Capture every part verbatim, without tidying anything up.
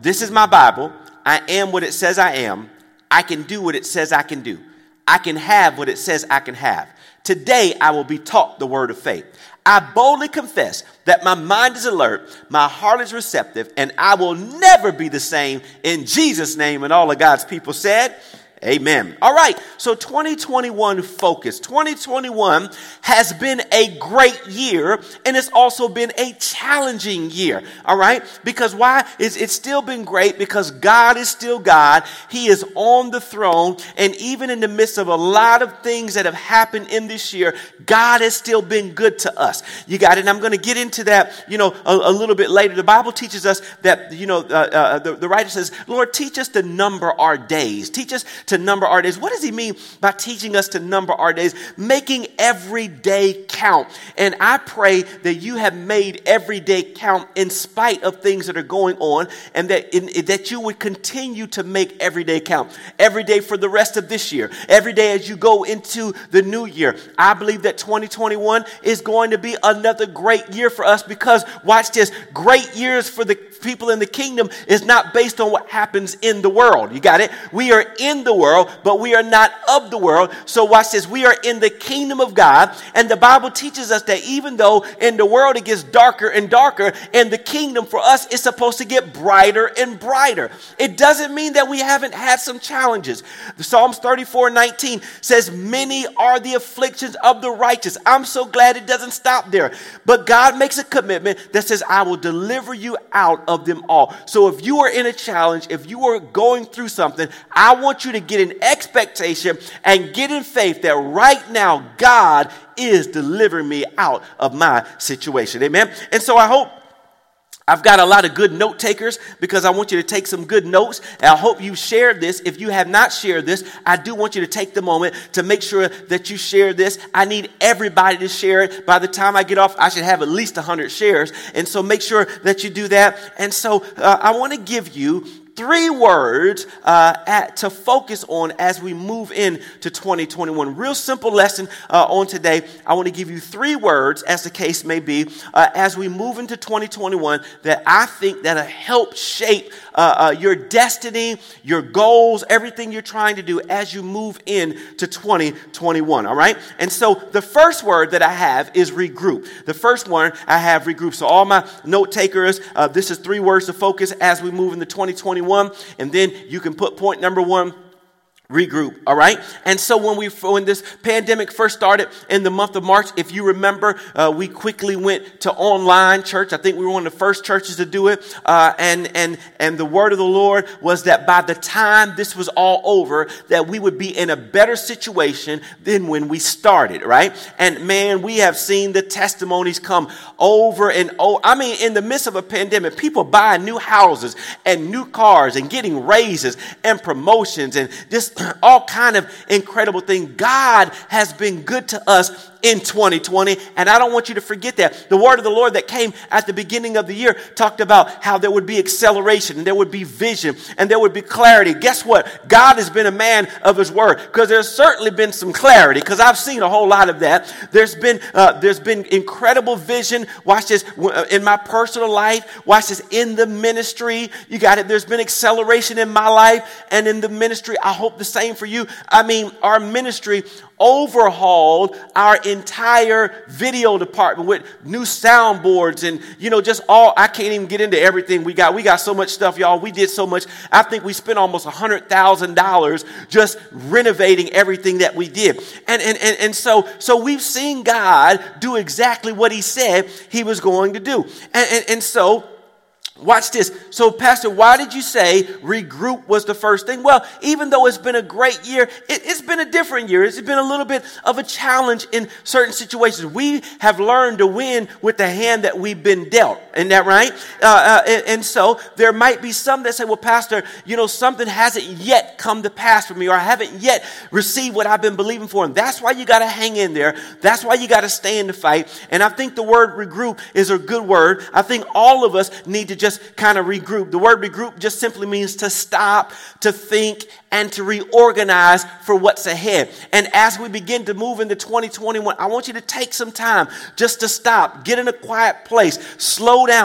This is my Bible. I am what it says I am. I can do what it says I can do. I can have what it says I can have. Today, I will be taught the word of faith. I boldly confess that my mind is alert, my heart is receptive, and I will never be the same in Jesus' name. And all of God's people said, amen. All right, so twenty twenty-one focus. twenty twenty-one has been a great year, and it's also been a challenging year, all right? Because why? It's, it's still been great because God is still God. He is on the throne, and even in the midst of a lot of things that have happened in this year, God has still been good to us. You got it? And I'm going to get into that, you know, a, a little bit later. The Bible teaches us that, you know, uh, uh, the, the writer says, Lord, teach us to number our days. Teach us to number our days. What does he mean by teaching us to number our days? Making every day count. And I pray that you have made every day count in spite of things that are going on, and that in, that you would continue to make every day count. Every day for the rest of this year. Every day as you go into the new year. I believe that twenty twenty-one is going to be another great year for us because, watch this, great years for the people in the kingdom is not based on what happens in the world. You got it? We are in the world, but we are not of the world. So watch this. We are in the kingdom of God. And the Bible teaches us that even though in the world it gets darker and darker, in the kingdom for us it's supposed to get brighter and brighter. It doesn't mean that we haven't had some challenges. The Psalms thirty-four nineteen says, many are the afflictions of the righteous. I'm so glad it doesn't stop there. But God makes a commitment that says, I will deliver you out of them all. So if you are in a challenge, if you are going through something, I want you to get an expectation and get in faith that right now God is delivering me out of my situation. Amen. And so I hope I've got a lot of good note takers because I want you to take some good notes. And I hope you shared this. If you have not shared this, I do want you to take the moment to make sure that you share this. I need everybody to share it. By the time I get off, I should have at least one hundred shares. And so make sure that you do that. And so uh, I want to give you three words uh, at, to focus on as we move into twenty twenty-one. Real simple lesson uh, on today. I want to give you three words, as the case may be, uh, as we move into twenty twenty-one that I think that'll help shape uh, uh, your destiny, your goals, everything you're trying to do as you move into twenty twenty-one, all right? And so the first word that I have is regroup. The first one I have regroup. So all my note takers, uh, this is three words to focus as we move into twenty twenty-one. And then you can put point number one, regroup, all right? And so when we when this pandemic first started in the month of March, if you remember, uh, we quickly went to online church. I think we were one of the first churches to do it. Uh, and and and the word of the Lord was that by the time this was all over, that we would be in a better situation than when we started, right? And man, we have seen the testimonies come over and over. I mean, in the midst of a pandemic, people buying new houses and new cars and getting raises and promotions and just all kind of incredible things. God has been good to us in twenty twenty, and I don't want you to forget that. The word of the Lord that came at the beginning of the year talked about how there would be acceleration, and there would be vision, and there would be clarity. Guess what? God has been a man of his word, because there's certainly been some clarity, because I've seen a whole lot of that. There's been uh, there's been incredible vision. Watch this, in my personal life. Watch this, in the ministry. You got it. There's been acceleration in my life and in the ministry. I hope the same for you. I mean, our ministry overhauled our entire video department with new soundboards and, you know, just all, I can't even get into everything we got. We got so much stuff, y'all. We did so much. I think we spent almost one hundred thousand dollars just renovating everything that we did. And, and, and, and so, so we've seen God do exactly what he said he was going to do. And, and, and so, watch this. So, Pastor, why did you say regroup was the first thing? Well, even though it's been a great year, it, it's been a different year. It's been a little bit of a challenge in certain situations. We have learned to win with the hand that we've been dealt. Isn't that right? Uh, uh, and, and so there might be some that say, well, Pastor, you know, something hasn't yet come to pass for me, or I haven't yet received what I've been believing for. And that's why you got to hang in there. That's why you got to stay in the fight. And I think the word regroup is a good word. I think all of us need to just Just kind of regroup. The word regroup just simply means to stop, to think, and to reorganize for what's ahead. And as we begin to move into twenty twenty-one, I want you to take some time just to stop, get in a quiet place, slow down,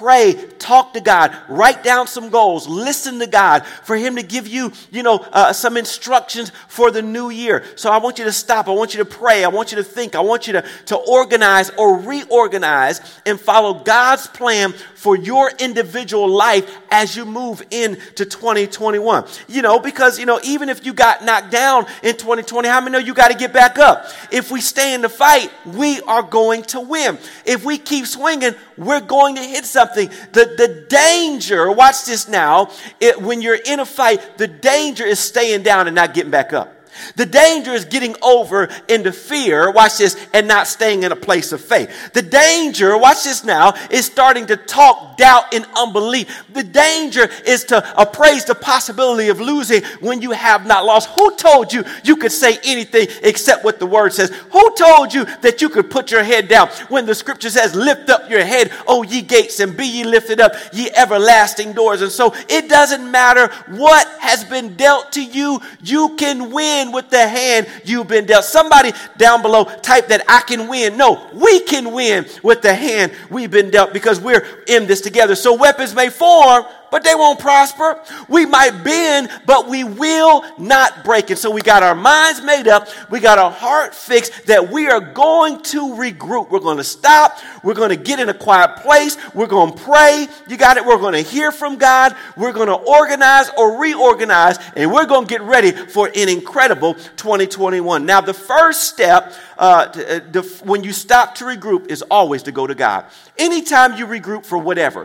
pray, talk to God, write down some goals, listen to God for him to give you, you know, uh, some instructions for the new year. So I want you to stop. I want you to pray. I want you to think. I want you to, to organize or reorganize and follow God's plan for your individual life as you move into twenty twenty-one. You know, because, you know, even if you got knocked down in twenty twenty, how many know you got to get back up? If we stay in the fight, we are going to win. If we keep swinging, we're going to hit something. The, the danger, watch this now, it, when you're in a fight, the danger is staying down and not getting back up. The danger is getting over into fear, watch this, and not staying in a place of faith. The danger, watch this now, is starting to talk doubt and unbelief. The danger is to appraise the possibility of losing when you have not lost. Who told you you could say anything except what the word says? Who told you that you could put your head down when the scripture says, lift up your head, O ye gates, and be ye lifted up, ye everlasting doors. And so it doesn't matter what has been dealt to you, you can win with the hand you've been dealt. Somebody down below type that I can win. No, we can win with the hand we've been dealt because we're in this together. So weapons may form, but they won't prosper. We might bend, but we will not break. And so we got our minds made up. We got our heart fixed that we are going to regroup. We're going to stop. We're going to get in a quiet place. We're going to pray. You got it? We're going to hear from God. We're going to organize or reorganize, and we're going to get ready for an incredible twenty twenty-one. Now, the first step uh, to, uh, to, when you stop to regroup is always to go to God. Anytime you regroup for whatever,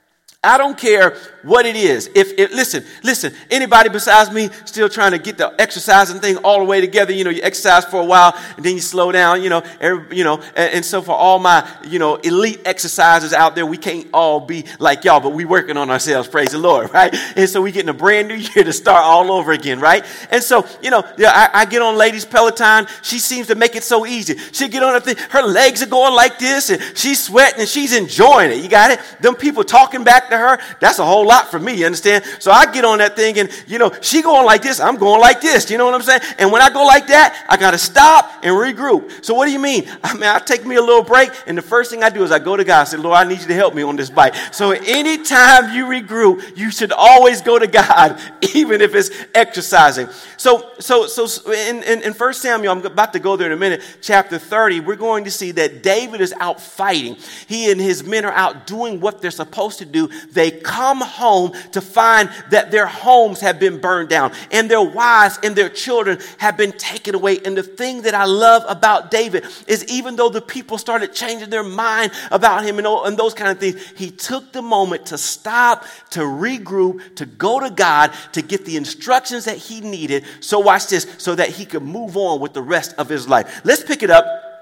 I don't care what it is. If it, listen, listen, anybody besides me still trying to get the exercising thing all the way together, you know, you exercise for a while and then you slow down, you know, every, you know, and, and so for all my, you know, elite exercisers out there, we can't all be like y'all, but we working on ourselves, praise the Lord, right? And so we getting a brand new year to start all over again, right? And so, you know, yeah, I, I get on ladies Peloton. She seems to make it so easy. She get on her thing, her legs are going like this and she's sweating and she's enjoying it. You got it? Them people talking back to her, that's a whole lot for me, you understand? So I get on that thing and, you know, she going like this, I'm going like this, you know what I'm saying? And when I go like that, I got to stop and regroup. So what do you mean? I mean, I take me a little break, and the first thing I do is I go to God and say, Lord, I need you to help me on this bike. So anytime you regroup, you should always go to God, even if it's exercising. So, so, so in, in, in First Samuel, I'm about to go there in a minute, chapter thirty, we're going to see that David is out fighting. He and his men are out doing what they're supposed to do. They come home to find that their homes have been burned down and their wives and their children have been taken away. And the thing that I love about David is even though the people started changing their mind about him and, and those kind of things, he took the moment to stop, to regroup, to go to God, to get the instructions that he needed. So watch this, so that he could move on with the rest of his life. Let's pick it up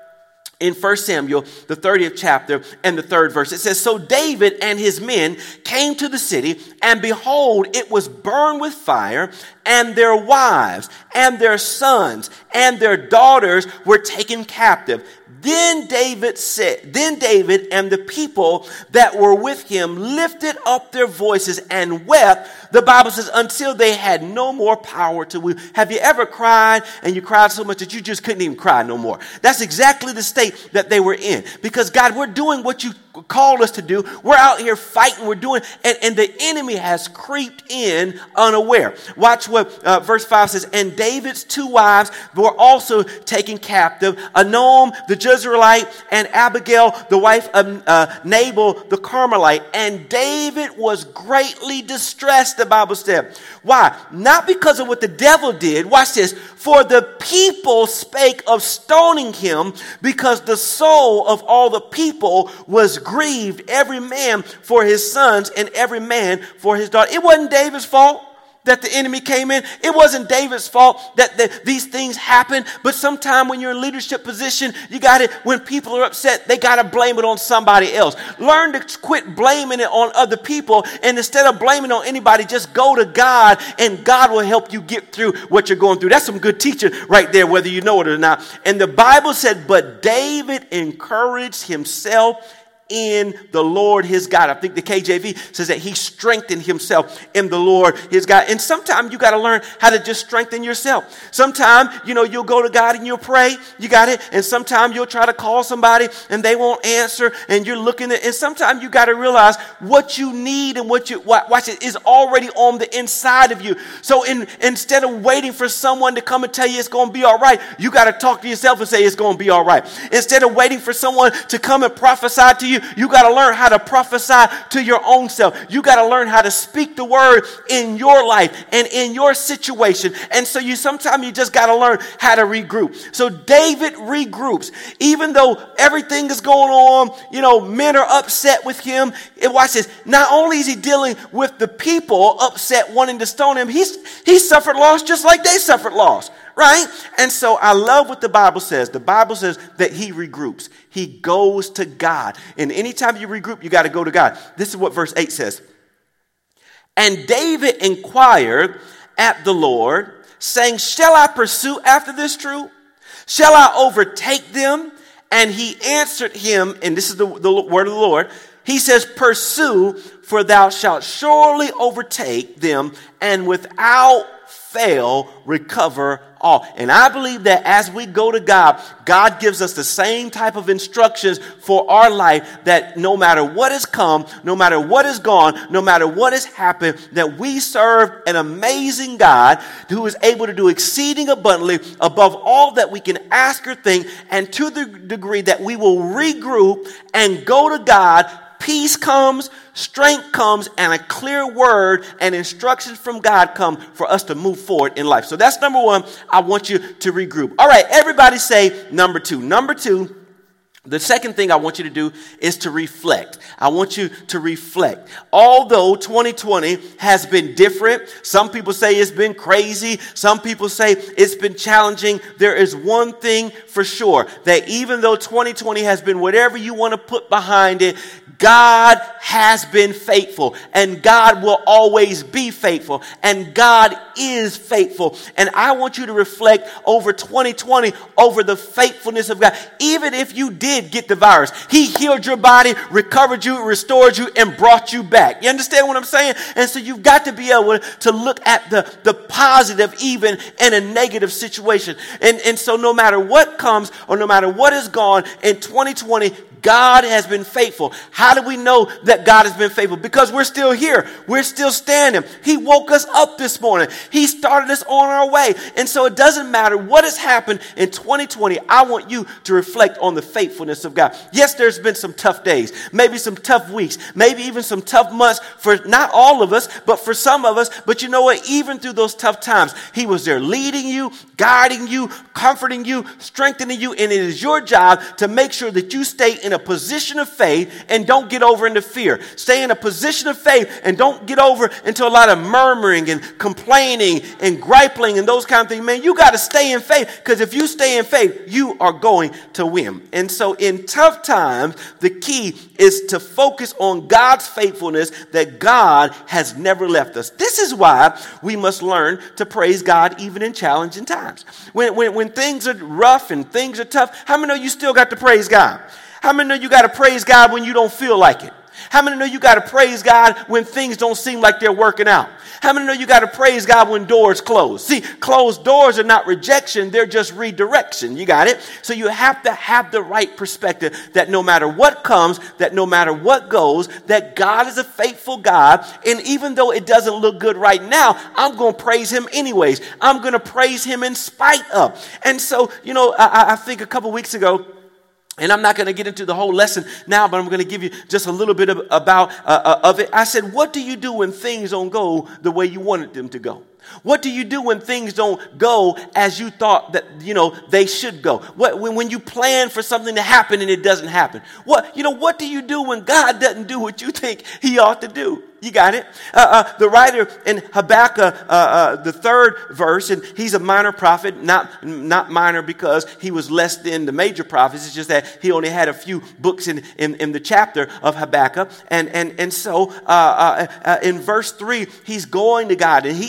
in First Samuel, the thirtieth chapter and the third verse. It says, so David and his men came to the city, and behold, it was burned with fire, and their wives and their sons and their daughters were taken captive. Then David said, then David and the people that were with him lifted up their voices and wept. The Bible says, until they had no more power to weep. Have you ever cried and you cried so much that you just couldn't even cry no more? That's exactly the state that they were in. Because God, we're doing what you called us to do. We're out here fighting. We're doing, and, and the enemy has creeped in unaware. Watch what uh, verse five says. And David's two wives were also taken captive, Anoam the Jezreelite and Abigail the wife of uh, Nabal the Carmelite. And David was greatly distressed, the Bible said. Why? Not because of what the devil did. Watch this. For the people spake of stoning him, because the soul of all the people was grieved, every man for his sons and every man for his daughter. It wasn't David's fault that the enemy came in. It wasn't David's fault that the, these things happen. But sometime when you're in leadership position, you got it. When people are upset, they got to blame it on somebody else. Learn to quit blaming it on other people. And instead of blaming it on anybody, just go to God, and God will help you get through what you're going through. That's some good teaching right there, whether you know it or not. And the Bible said, but David encouraged himself in the Lord his God. I think the K J V says that he strengthened himself in the Lord his God. And sometimes you got to learn how to just strengthen yourself. Sometimes, you know, you'll go to God and you'll pray. You got it? And sometimes you'll try to call somebody and they won't answer. And you're looking at, and sometimes you got to realize what you need and what you, watch it, is already on the inside of you. So in, instead of waiting for someone to come and tell you it's going to be all right, you got to talk to yourself and say it's going to be all right. Instead of waiting for someone to come and prophesy to you, you got to learn how to prophesy to your own self. You got to learn how to speak the word in your life and in your situation. And so you sometimes you just got to learn how to regroup. So David regroups. Even though everything is going on, you know, men are upset with him. And watch this. Not only is he dealing with the people upset wanting to stone him, he's he suffered loss just like they suffered loss. Right? And so I love what the Bible says. The Bible says that he regroups. He goes to God. And anytime you regroup, you got to go to God. This is what verse eight says. And David inquired at the Lord, saying, shall I pursue after this troop? Shall I overtake them? And he answered him, and this is the, the word of the Lord. He says, pursue, for thou shalt surely overtake them, and without fail recover all. And I believe that as we go to God, God gives us the same type of instructions for our life, that no matter what has come, no matter what is gone, no matter what has happened, that we serve an amazing God who is able to do exceeding abundantly above all that we can ask or think, and to the degree that we will regroup and go to God, peace comes, strength comes, and a clear word and instructions from God come for us to move forward in life. So that's number one. I want you to regroup. All right, everybody say number two. Number two, the second thing I want you to do is to reflect. I want you to reflect. Although twenty twenty has been different, some people say it's been crazy, some people say it's been challenging, there is one thing for sure, that even though twenty twenty has been whatever you want to put behind it, God has been faithful, and God will always be faithful, and God is faithful. And I want you to reflect over twenty twenty, over the faithfulness of God. Even if you did get the virus, he healed your body, recovered you, restored you, and brought you back. You understand what I'm saying? And so you've got to be able to look at the, the positive even in a negative situation. And, and so no matter what comes or no matter what is gone in twenty twenty, God has been faithful. How do we know that God has been faithful? Because we're still here. We're still standing. He woke us up this morning. He started us on our way. And so it doesn't matter what has happened in twenty twenty. I want you to reflect on the faithfulness of God. Yes, there's been some tough days, maybe some tough weeks, maybe even some tough months for not all of us, but for some of us. But you know what? Even through those tough times, he was there leading you, guiding you, comforting you, strengthening you. And it is your job to make sure that you stay in a position of faith and don't get over into fear. Stay in a position of faith and don't get over into a lot of murmuring and complaining and griping and those kind of things. Man, you got to stay in faith, because if you stay in faith, you are going to win. And so in tough times, the key is to focus on God's faithfulness, that God has never left us. This is why we must learn to praise God even in challenging times. When, when, when things are rough and things are tough, how many know you still got to praise God? How many know you got to praise God when you don't feel like it? How many know you got to praise God when things don't seem like they're working out? How many know you got to praise God when doors close? See, closed doors are not rejection, they're just redirection. You got it? So you have to have the right perspective, that no matter what comes, that no matter what goes, that God is a faithful God. And even though it doesn't look good right now, I'm going to praise him anyways. I'm going to praise him in spite of. And so, you know, I, I think a couple weeks ago, and I'm not going to get into the whole lesson now, but I'm going to give you just a little bit of, about uh, of it. I said, what do you do when things don't go the way you wanted them to go? What do you do when things don't go as you thought that, you know, they should go? What, when, when you plan for something to happen and it doesn't happen? What, you know, what do you do when God doesn't do what you think he ought to do? You got it? Uh, uh, the writer in Habakkuk, uh, uh, the third verse, and he's a minor prophet, not not minor because he was less than the major prophets. It's just that he only had a few books in, in, in the chapter of Habakkuk. And and and so uh, uh, uh, in verse three, he's going to God, and he's he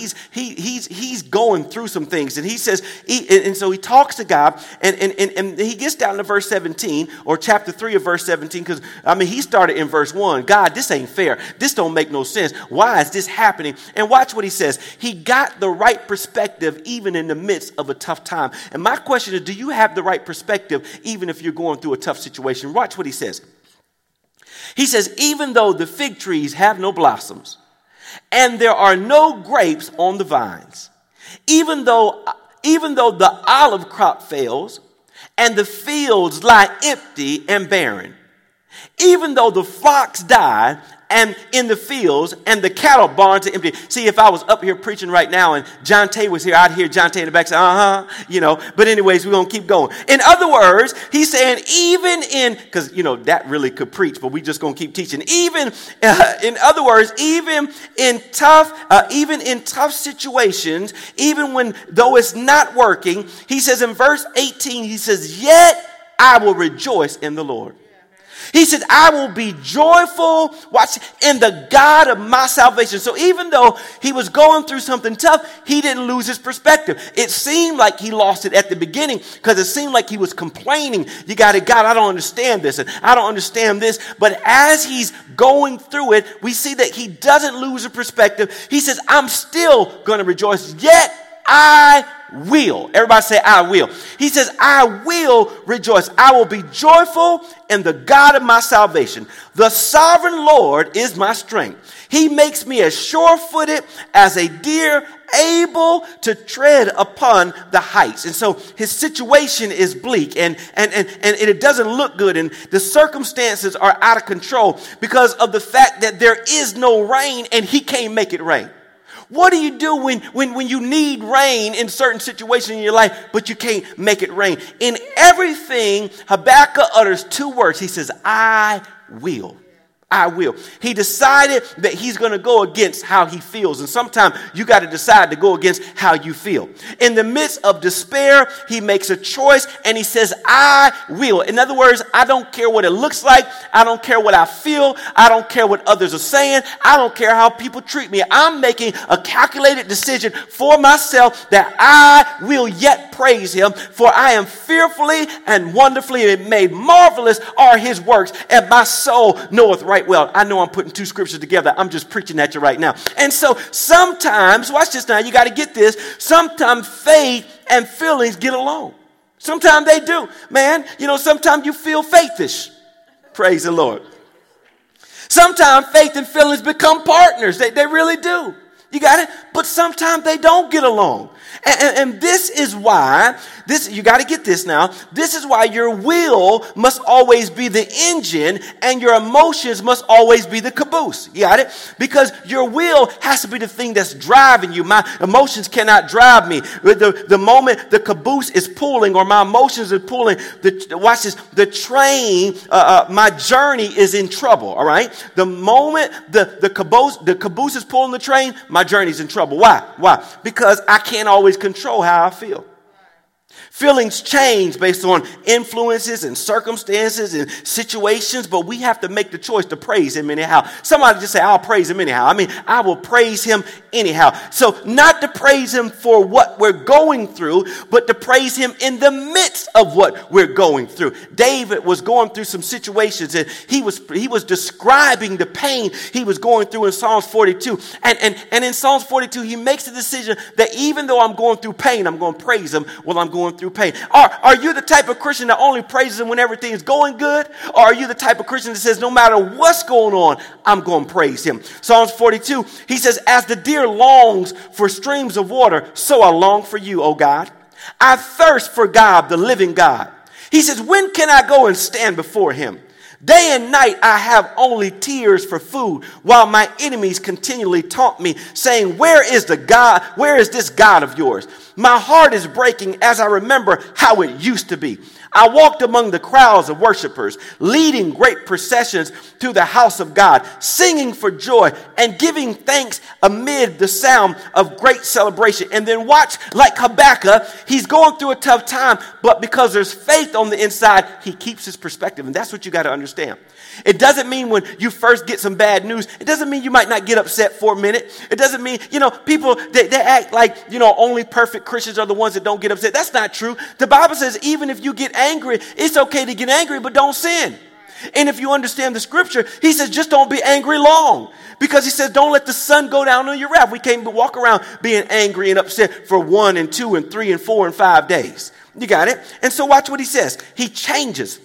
he he's he's going through some things, and he says, he, and, and so he talks to God, and, and, and, and he gets down to verse seventeen, or chapter three of verse seventeen, because, I mean, he started in verse one. God, this ain't fair. This don't make no sense. Why is this happening? And watch what he says. He got the right perspective even in the midst of a tough time. And my question is, do you have the right perspective even if you're going through a tough situation? Watch what he says. He says, even though the fig trees have no blossoms and there are no grapes on the vines, even though, even though the olive crop fails and the fields lie empty and barren, even though the flocks die and in the fields and the cattle barns are empty. See, if I was up here preaching right now and John Tay was here, I'd hear John Tay in the back say, uh-huh, you know. But anyways, we're going to keep going. In other words, he's saying even in, because, you know, that really could preach, but we just going to keep teaching. Even, uh, in other words, even in tough, uh, even in tough situations, even when, though it's not working, he says in verse eighteen, he says, yet I will rejoice in the Lord. He said, I will be joyful, watch, in the God of my salvation. So even though he was going through something tough, he didn't lose his perspective. It seemed like he lost it at the beginning because it seemed like he was complaining. You got it, God, I don't understand this, and I don't understand this. But as he's going through it, we see that he doesn't lose his perspective. He says, I'm still going to rejoice, yet I will. Everybody say, I will. He says, I will rejoice. I will be joyful in the God of my salvation. The sovereign Lord is my strength. He makes me as sure-footed as a deer, able to tread upon the heights. And so his situation is bleak, and, and, and, and it doesn't look good, and the circumstances are out of control because of the fact that there is no rain and he can't make it rain. What do you do when, when, when you need rain in certain situations in your life, but you can't make it rain? In everything, Habakkuk utters two words. He says, I will. I will. He decided that he's going to go against how he feels. And sometimes you got to decide to go against how you feel. In the midst of despair, he makes a choice and he says, I will. In other words, I don't care what it looks like. I don't care what I feel. I don't care what others are saying. I don't care how people treat me. I'm making a calculated decision for myself that I will yet praise him, for I am fearfully and wonderfully made. Marvelous are his works, and my soul knoweth right well. I know I'm putting two scriptures together. I'm just preaching at you right now. And so sometimes, watch this now, you got to get this. Sometimes faith and feelings get along. Sometimes they do. Man, you know, sometimes you feel faithish. Praise the Lord. Sometimes faith and feelings become partners. They, they really do. You got it? But sometimes they don't get along. And, and, and this is why, this you got to get this now, this is why your will must always be the engine and your emotions must always be the caboose. You got it? Because your will has to be the thing that's driving you. My emotions cannot drive me. The, the moment the caboose is pulling or my emotions are pulling, the, watch this, the train, uh, uh, my journey is in trouble, all right? The moment the, the, caboose, the caboose is pulling the train, my journey's in trouble. Why? Why? Because I can't always control how I feel. Feelings change based on influences and circumstances and situations, but we have to make the choice to praise him anyhow. Somebody just say, I'll praise him anyhow. I mean, I will praise him anyhow. So not to praise him for what we're going through, but to praise him in the midst of what we're going through. David was going through some situations, and he was he was describing the pain he was going through in Psalms forty-two. And, and, and in Psalms forty-two, he makes the decision that even though I'm going through pain, I'm going to praise him while I'm going through pain. Are, are you the type of Christian that only praises him when everything is going good? Or are you the type of Christian that says, no matter what's going on, I'm going to praise him? Psalms forty-two, he says, as the deer longs for streams of water, so I long for you, O God. I thirst for God, the living God. He says, when can I go and stand before him? Day and night I have only tears for food, while my enemies continually taunt me, saying, where is the God? Where is this God of yours? My heart is breaking as I remember how it used to be. I walked among the crowds of worshipers, leading great processions to the house of God, singing for joy and giving thanks amid the sound of great celebration. And then watch, like Habakkuk, he's going through a tough time, but because there's faith on the inside, he keeps his perspective. And that's what you got to understand. It doesn't mean when you first get some bad news, it doesn't mean you might not get upset for a minute. It doesn't mean, you know, people, they, they act like, you know, only perfect Christians are the ones that don't get upset. That's not true. The Bible says even if you get angry, it's okay to get angry, but don't sin. And if you understand the scripture, he says just don't be angry long. Because he says don't let the sun go down on your wrath. We can't walk around being angry and upset for one and two and three and four and five days. You got it? And so watch what he says. He changes.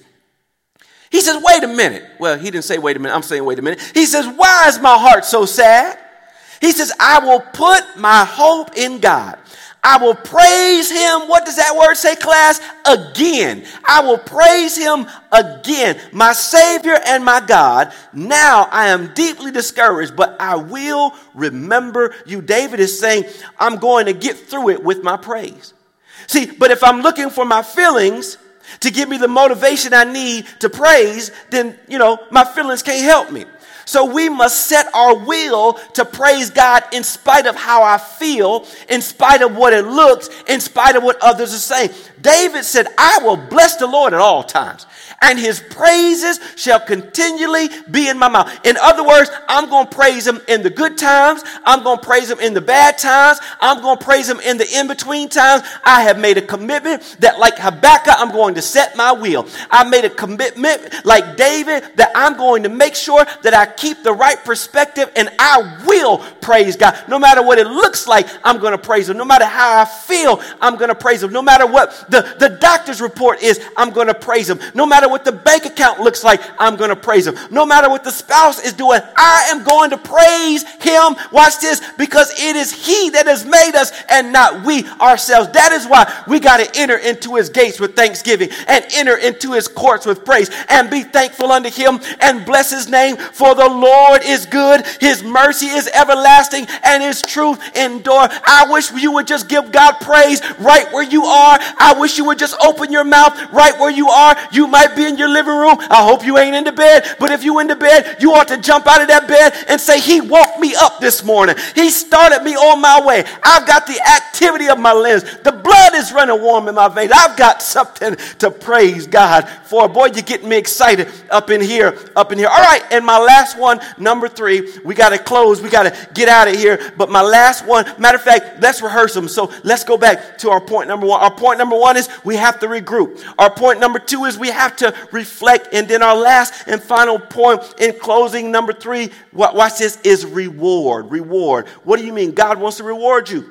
He says, wait a minute. Well, he didn't say wait a minute. I'm saying wait a minute. He says, why is my heart so sad? He says, I will put my hope in God. I will praise him. What does that word say, class? Again. I will praise him again, my Savior and my God. Now I am deeply discouraged, but I will remember you. David is saying, I'm going to get through it with my praise. See, but if I'm looking for my feelings to give me the motivation I need to praise, then, you know, my feelings can't help me. So we must set our will to praise God in spite of how I feel, in spite of what it looks, in spite of what others are saying. David said, I will bless the Lord at all times, and his praises shall continually be in my mouth. In other words, I'm going to praise him in the good times. I'm going to praise him in the bad times. I'm going to praise him in the in-between times. I have made a commitment that, like Habakkuk, I'm going to set my will. I made a commitment like David that I'm going to make sure that I keep the right perspective, and I will praise God. No matter what it looks like, I'm going to praise him. No matter how I feel, I'm going to praise him. No matter what the, the doctor's report is, I'm going to praise him. No matter what the bank account looks like, I'm going to praise him. No matter what the spouse is doing, I am going to praise him. Watch this, because it is he that has made us and not we ourselves. That is why we got to enter into his gates with thanksgiving and enter into his courts with praise and be thankful unto him and bless his name. For the Lord is good, his mercy is everlasting, and his truth endure. I wish you would just give God praise right where you are. I wish you would just open your mouth right where you are. You might be in your living room. I hope you ain't in the bed, but if you in the bed, you ought to jump out of that bed and say, he woke me up this morning. He started me on my way. I've got the activity of my limbs. The blood is running warm in my veins. I've got something to praise God for. Boy, you're getting me excited up in here, up in here. All right, and my last one, number three, we got to close. We got to get out of here. But my last one, matter of fact, let's rehearse them. So let's go back to our point number one. Our point number one is we have to regroup. Our point number two is we have to reflect. And then our last and final point in closing, number three, watch this, is reward. Reward. What do you mean? God wants to reward you.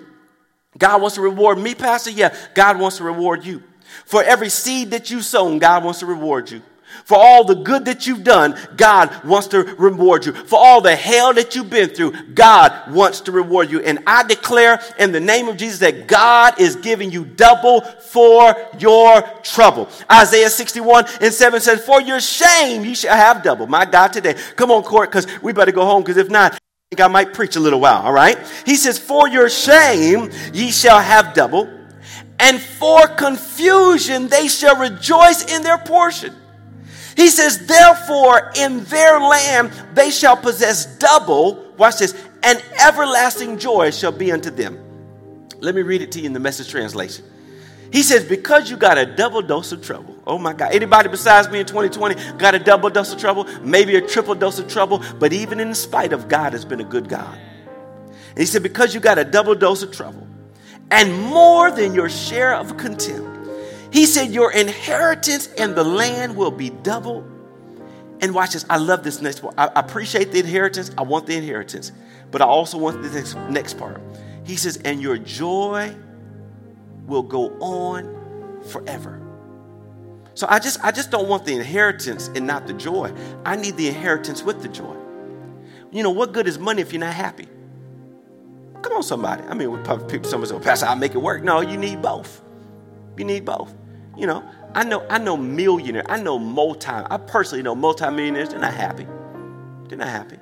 God wants to reward me, Pastor? Yeah, God wants to reward you. For every seed that you've sown, God wants to reward you. For all the good that you've done, God wants to reward you. For all the hell that you've been through, God wants to reward you. And I declare in the name of Jesus that God is giving you double for your trouble. Isaiah sixty-one and seven says, for your shame you shall have double. My God, today. Come on, court, because we better go home, because if not, I think I might preach a little while, all right? He says, for your shame ye shall have double, and for confusion they shall rejoice in their portion. He says, therefore, in their land they shall possess double, watch this, and everlasting joy shall be unto them. Let me read it to you in the Message translation. He says, because you got a double dose of trouble. Oh my God. Anybody besides me in twenty twenty got a double dose of trouble? Maybe a triple dose of trouble. But even in spite of, God has been a good God. And he said, because you got a double dose of trouble and more than your share of contempt, he said, your inheritance in the land will be double. And watch this. I love this next part. I appreciate the inheritance. I want the inheritance. But I also want the next, next part. He says, and your joy will go on forever. So I just, I just don't want the inheritance and not the joy. I need the inheritance with the joy. You know, what good is money if you're not happy? Come on, somebody. I mean, people, somebody say, well, Pastor, I'll make it work. No, you need both. You need both. You know, I know, I know millionaires. I know multi. I personally know multimillionaires. They're not happy. They're not happy.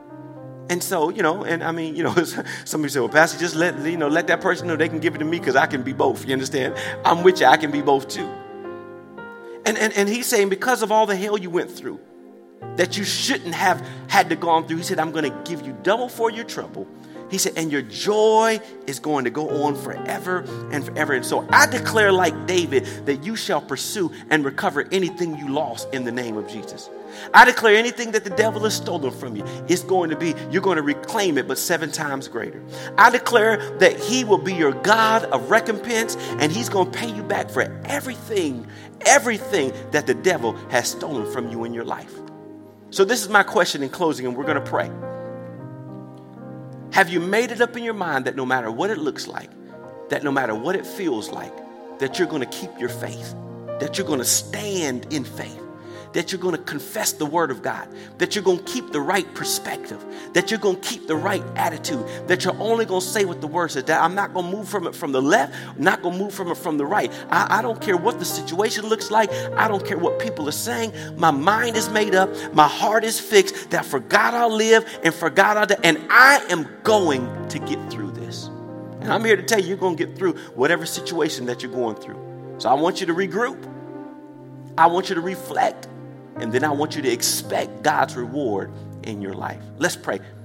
And so, you know, and I mean, you know, somebody say, well, Pastor, just let, you know, let that person know they can give it to me because I can be both. You understand? I'm with you. I can be both too. And, and, and he's saying, because of all the hell you went through, that you shouldn't have had to go on through, he said, I'm going to give you double for your trouble. He said, and your joy is going to go on forever and forever. And so I declare, like David, that you shall pursue and recover anything you lost in the name of Jesus. I declare anything that the devil has stolen from you, it's going to be, you're going to reclaim it, but seven times greater. I declare that he will be your God of recompense, and he's going to pay you back for everything, everything that the devil has stolen from you in your life. So this is my question in closing, and we're going to pray. Have you made it up in your mind that no matter what it looks like, that no matter what it feels like, that you're going to keep your faith, that you're going to stand in faith, that you're going to confess the word of God, that you're going to keep the right perspective, that you're going to keep the right attitude, that you're only going to say what the word says, that I'm not going to move from it from the left, not going to move from it from the right. I, I don't care what the situation looks like. I don't care what people are saying. My mind is made up. My heart is fixed that for God I'll live and for God I'll die. And I am going to get through this. And I'm here to tell you, you're going to get through whatever situation that you're going through. So I want you to regroup. I want you to reflect. And then I want you to expect God's reward in your life. Let's pray.